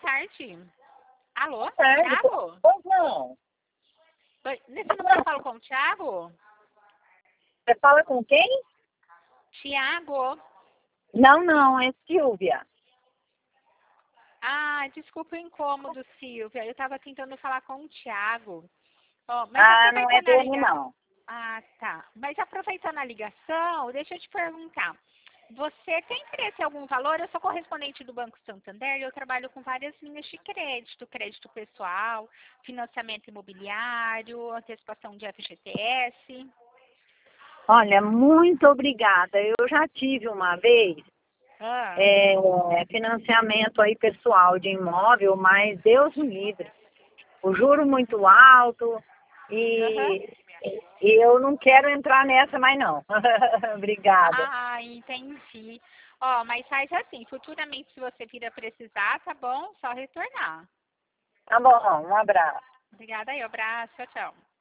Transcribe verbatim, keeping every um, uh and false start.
tarde. Alô, tarde. Thiago? Pois não. Oi, nesse número eu falo com o Thiago? Você fala com quem? Thiago. Não, não, é Silvia. Ah, desculpa o incômodo, Silvia. Eu estava tentando falar com o Thiago. Ó, mas Ah, não é aproveitando a dele, ligação. não. Ah, tá. Mas aproveitando a ligação, deixa eu te perguntar. Você tem interesse em algum valor? Eu sou correspondente do Banco Santander e eu trabalho com várias linhas de crédito, crédito pessoal, financiamento imobiliário, antecipação de F G T S. Olha, muito obrigada. Eu já tive uma vez Ah, é, financiamento aí pessoal de imóvel, mas Deus me livre. O juro muito alto aham. e, e eu não quero entrar nessa mais não. Obrigada. Ah, entendi. Ó, mas faz assim, futuramente se você vir a precisar, tá bom? Só retornar. Tá bom, um abraço. Obrigada aí, abraço, tchau, tchau.